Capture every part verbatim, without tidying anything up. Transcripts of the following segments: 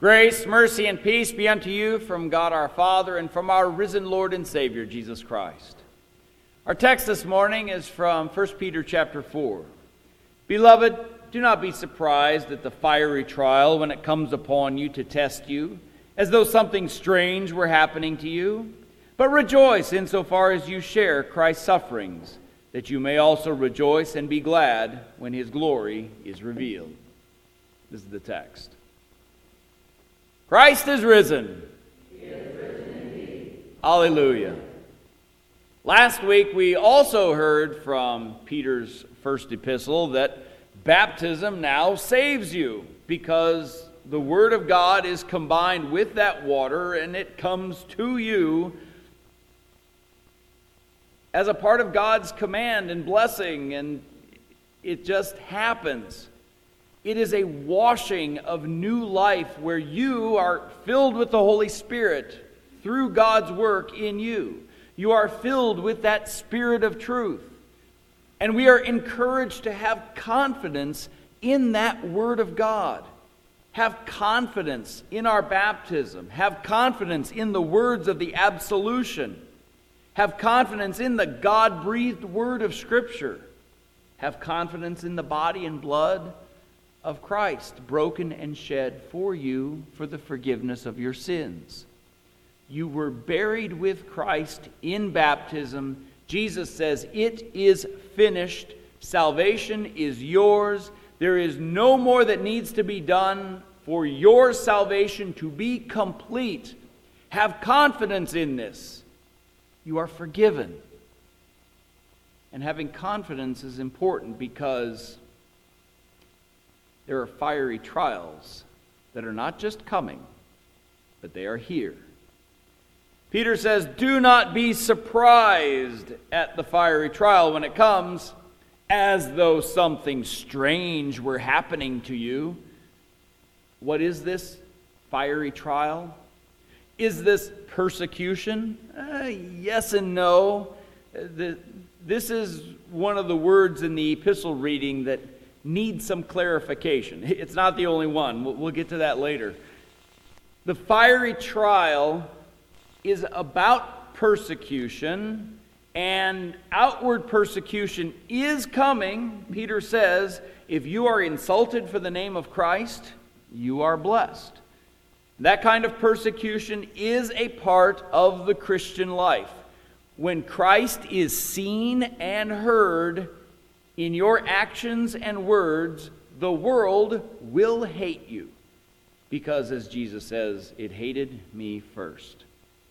Grace, mercy, and peace be unto you from God our Father and from our risen Lord and Savior, Jesus Christ. Our text this morning is from First Peter chapter four. Beloved, do not be surprised at the fiery trial when it comes upon you to test you, as though something strange were happening to you. But rejoice insofar as you share Christ's sufferings, that you may also rejoice and be glad when his glory is revealed. This is the text. Christ is risen. He is risen indeed. Hallelujah. Last week we also heard from Peter's first epistle that baptism now saves you because the Word of God is combined with that water and it comes to you as a part of God's command and blessing, and it just happens. It is a washing of new life where you are filled with the Holy Spirit through God's work in you. You are filled with that Spirit of truth. And we are encouraged to have confidence in that Word of God. Have confidence in our baptism. Have confidence in the words of the absolution. Have confidence in the God-breathed Word of Scripture. Have confidence in the body and blood of Christ, broken and shed for you for the forgiveness of your sins. You were buried with Christ in baptism. Jesus says, "It is finished." Salvation is yours. There is no more that needs to be done for your salvation to be complete. Have confidence in this. You are forgiven. And having confidence is important because there are fiery trials that are not just coming, but they are here. Peter says, do not be surprised at the fiery trial when it comes, as though something strange were happening to you. What is this fiery trial? Is this persecution? Uh, yes and no. Uh, the, this is one of the words in the epistle reading that needs some clarification. It's not the only one. We'll, we'll get to that later. The fiery trial is about persecution, and outward persecution is coming. Peter says, if you are insulted for the name of Christ, you are blessed. That kind of persecution is a part of the Christian life. When Christ is seen and heard in your actions and words, the world will hate you. Because, as Jesus says, it hated me first.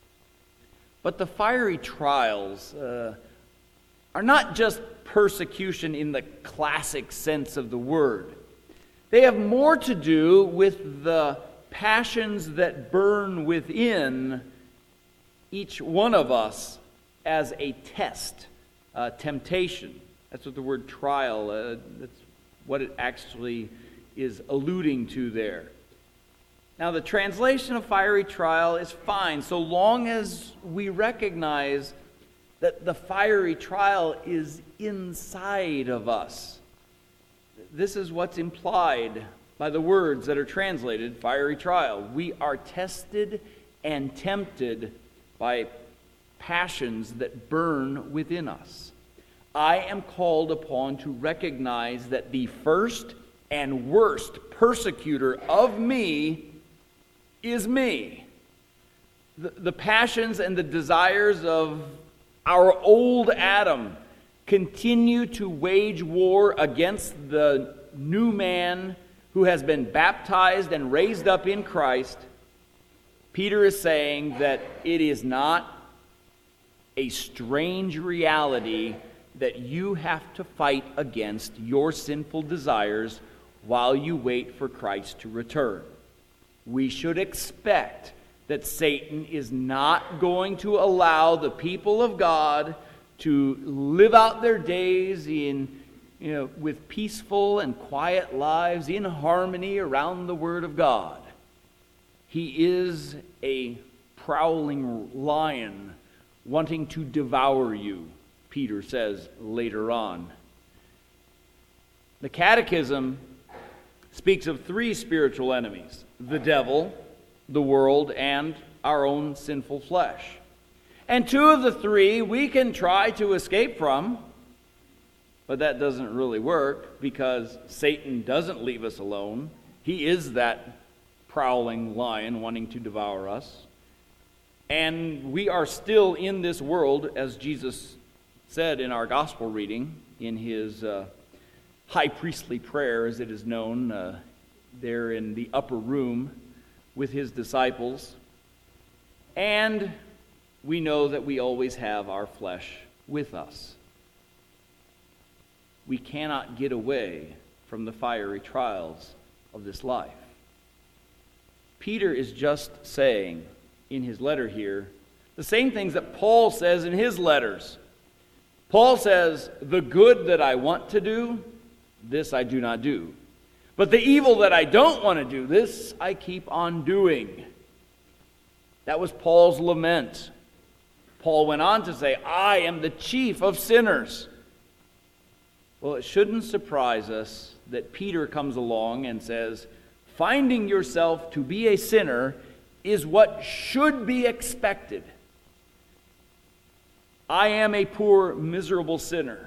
But the fiery trials uh, are not just persecution in the classic sense of the word. They have more to do with the passions that burn within each one of us as a test, uh, temptation. That's what the word trial, uh, that's what it actually is alluding to there. Now, the translation of fiery trial is fine so long as we recognize that the fiery trial is inside of us. This is what's implied by the words that are translated fiery trial. We are tested and tempted by passions that burn within us. I am called upon to recognize that the first and worst persecutor of me is me. The, the passions and the desires of our old Adam continue to wage war against the new man who has been baptized and raised up in Christ. Peter is saying that it is not a strange reality that you have to fight against your sinful desires while you wait for Christ to return. We should expect that Satan is not going to allow the people of God to live out their days in, you know, with peaceful and quiet lives in harmony around the Word of God. He is a prowling lion wanting to devour you, Peter says later on. The Catechism speaks of three spiritual enemies: the devil, the world, and our own sinful flesh. And two of the three we can try to escape from, but that doesn't really work because Satan doesn't leave us alone. He is that prowling lion wanting to devour us. And we are still in this world, as Jesus said in our gospel reading, in his uh, high priestly prayer, as it is known, uh, there in the upper room with his disciples. And we know that we always have our flesh with us. We cannot get away from the fiery trials of this life. Peter is just saying in his letter here the same things that Paul says in his letters. Paul says, "The good that I want to do, this I do not do. But the evil that I don't want to do, this I keep on doing." That was Paul's lament. Paul went on to say, "I am the chief of sinners." Well, it shouldn't surprise us that Peter comes along and says, finding yourself to be a sinner is what should be expected. I am a poor, miserable sinner.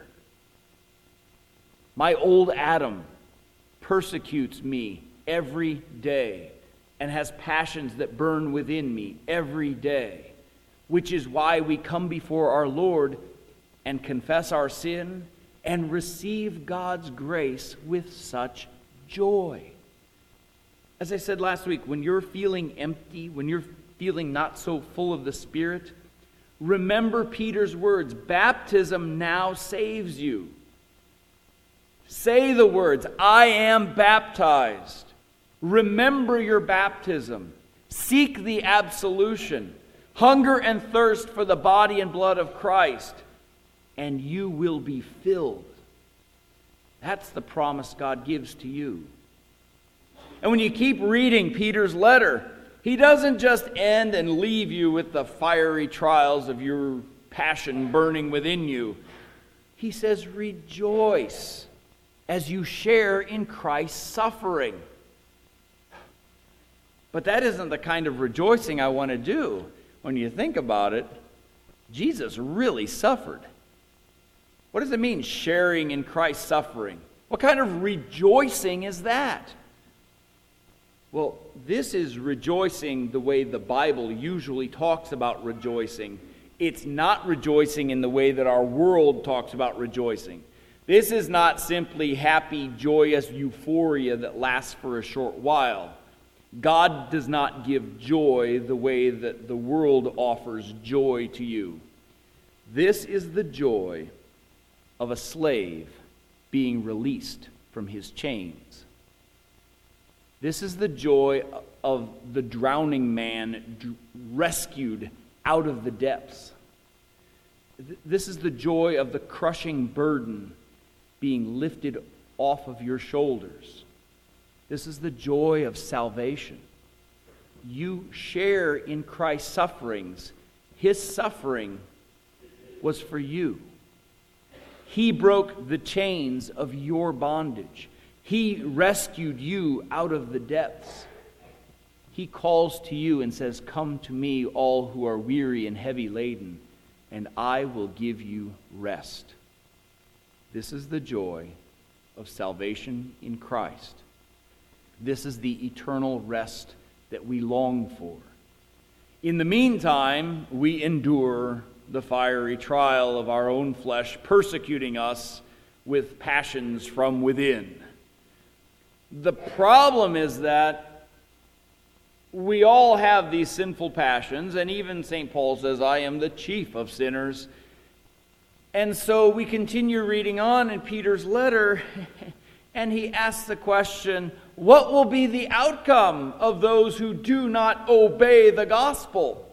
My old Adam persecutes me every day and has passions that burn within me every day, which is why we come before our Lord and confess our sin and receive God's grace with such joy. As I said last week, when you're feeling empty, when you're feeling not so full of the Spirit, remember Peter's words, baptism now saves you. Say the words, I am baptized. Remember your baptism. Seek the absolution. Hunger and thirst for the body and blood of Christ, and you will be filled. That's the promise God gives to you. And when you keep reading Peter's letter, he doesn't just end and leave you with the fiery trials of your passion burning within you. He says, rejoice as you share in Christ's suffering. But that isn't the kind of rejoicing I want to do. When you think about it, Jesus really suffered. What does it mean, sharing in Christ's suffering? What kind of rejoicing is that? Well, this is rejoicing the way the Bible usually talks about rejoicing. It's not rejoicing in the way that our world talks about rejoicing. This is not simply happy, joyous euphoria that lasts for a short while. God does not give joy the way that the world offers joy to you. This is the joy of a slave being released from his chains. This is the joy of the drowning man d- rescued out of the depths. Th- this is the joy of the crushing burden being lifted off of your shoulders. This is the joy of salvation. You share in Christ's sufferings. His suffering was for you. He broke the chains of your bondage. He rescued you out of the depths. He calls to you and says, "Come to me, all who are weary and heavy laden, and I will give you rest." This is the joy of salvation in Christ. This is the eternal rest that we long for. In the meantime, we endure the fiery trial of our own flesh, persecuting us with passions from within. The problem is that we all have these sinful passions, and even Saint Paul says, I am the chief of sinners. And so we continue reading on in Peter's letter, and he asks the question, what will be the outcome of those who do not obey the gospel?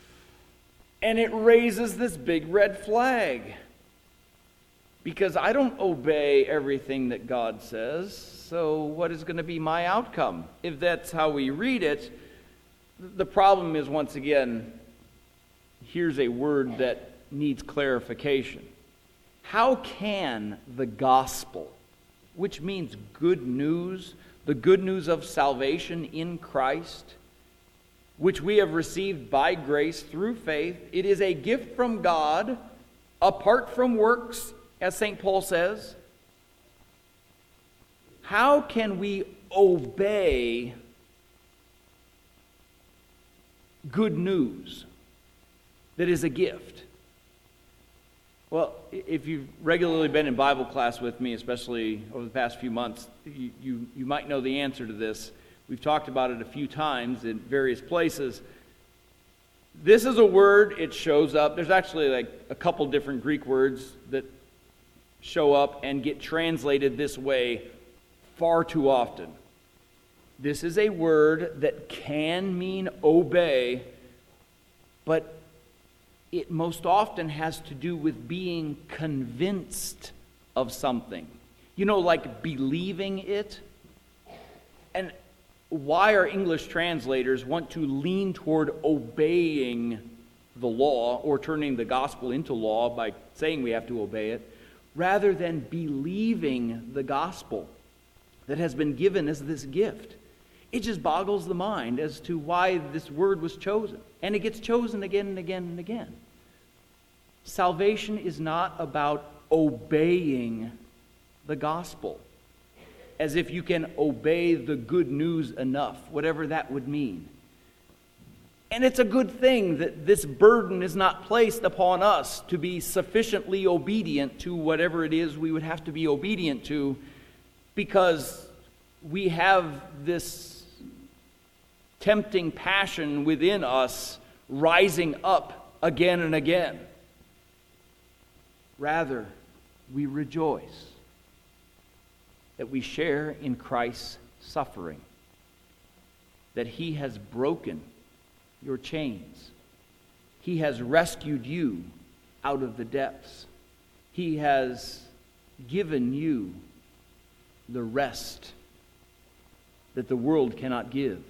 And it raises this big red flag. Because I don't obey everything that God says, so what is going to be my outcome? If that's how we read it, the problem is, once again, here's a word that needs clarification. How can the gospel, which means good news, the the good news of salvation in Christ, which we have received by grace through faith. It is a gift from God, apart from works, as Saint Paul says. How can we obey good news that is a gift? Well, if you've regularly been in Bible class with me, especially over the past few months, you, you, you might know the answer to this. We've talked about it a few times in various places. This is a word, it shows up. There's actually like a couple different Greek words that show up and get translated this way far too often. This is a word that can mean obey, but it most often has to do with being convinced of something. You know, like believing it. And why our English translators want to lean toward obeying the law or turning the gospel into law by saying we have to obey it, rather than believing the gospel that has been given as this gift. It just boggles the mind as to why this word was chosen. And it gets chosen again and again and again. Salvation is not about obeying the gospel, as if you can obey the good news enough, whatever that would mean. And it's a good thing that this burden is not placed upon us to be sufficiently obedient to whatever it is we would have to be obedient to, because we have this tempting passion within us rising up again and again. Rather, we rejoice that we share in Christ's suffering, that He has broken your chains. He has rescued you out of the depths. He has given you the rest that the world cannot give.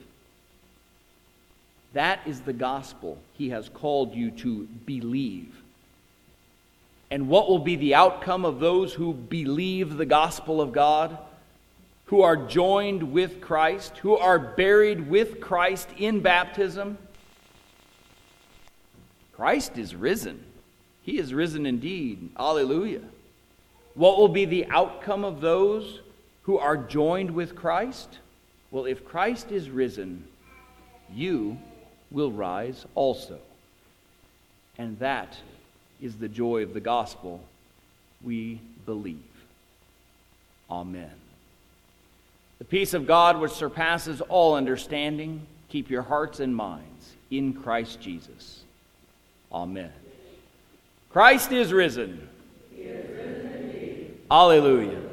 That is the gospel He has called you to believe. And what will be the outcome of those who believe the gospel of God, who are joined with Christ, who are buried with Christ in baptism? Christ is risen. He is risen indeed. Alleluia. What will be the outcome of those who are joined with Christ? Well, if Christ is risen, you will rise also. And that is the joy of the gospel we believe. Amen. The peace of God, which surpasses all understanding, keep your hearts and minds in Christ Jesus. Amen. Christ is risen. He is risen indeed. Alleluia.